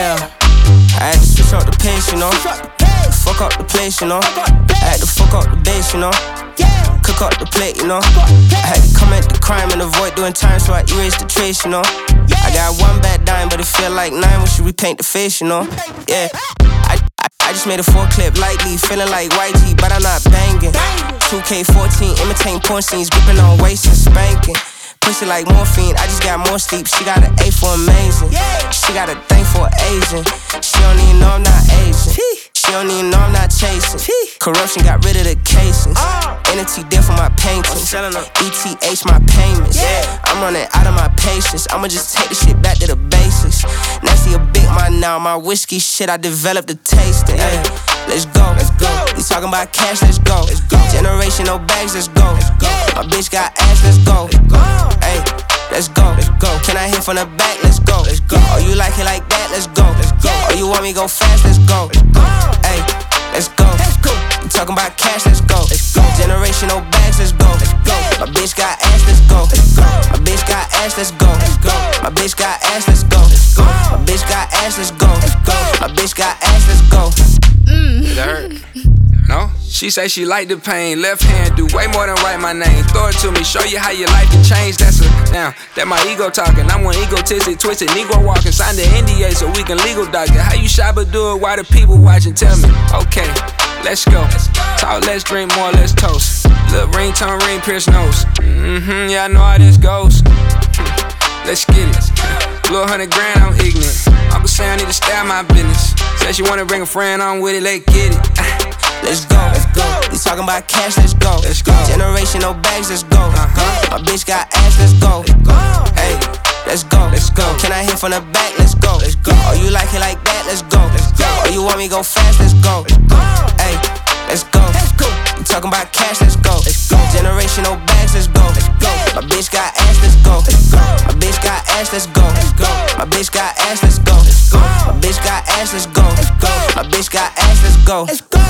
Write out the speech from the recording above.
Yeah, I had to switch up the pace, you know. Fuck up the place, you know. I had to fuck up the bass, you know. Cook up the plate, you know. I had to comment the crime and avoid doing time, so I erased the trace, you know. I got one bad dime, but it feel like 9 when she repaint the face, you know. Yeah, I just made a 4-clip lightly, feeling like YG, but I'm not banging. 2K14, imitating porn scenes, gripping on waist and spanking. Pussy like morphine, I just got more sleep. She got an A for amazing. She got a thing for Asian. She don't even know I'm not Asian. She don't even know I'm not chasing. Corruption got rid of the casings. NT deal for my paintings. ETH my payments. I'm running out of my patience. I'ma just take the shit back to the basics. Nasty a big man now. My whiskey shit, I developed the tasting. Let's go. You talking about cash, let's go. Generation, no bags, let's go. My bitch got ass, let's go. Hey, let's go. Can I hit from the back? Let's go. Oh, you like it like that? Let's go. Oh, you want me go fast? Let's go. Hey, let's go. You talking about cash? Let's go. Generation, no bags, let's go. My bitch got ass, let's go. My bitch got ass, let's go. My bitch got ass, let's go. My bitch got ass, let's go. My bitch got ass, let's go. It hurt. No? She say she like the pain. Left hand do way more than write my name. Throw it to me, show you how your life can change. That's a now. That my ego talking. I'm one egotistic, twisted, Negro walking. Signed the NDA so we can legal dock it. How you shy but do it while the people watching? Tell me. Okay, let's go. Talk, let's drink more, let's toast. Little ringtone, ring, pierce nose. Yeah, I know how this goes. Let's get it. Little $100 grand, I'm ignorant. Uncle say I need to stay out my business. Said she wanna bring a friend on with it, let's get it. Let's go. You talking about cash, let's go. Generation, no bags, let's go. My bitch got ass, let's go. Hey, let's go. Can I hit from the back? Let's go. Oh, you like it like that? Let's go. Oh, you want me go fast? Let's go. Hey, let's go. You talking about cash, let's go. Generation, no bags, let's go. My bitch got ass, let's go. My bitch got ass, let's go. My bitch got ass, let's go. My bitch got ass, let's go. My bitch got ass, let's go.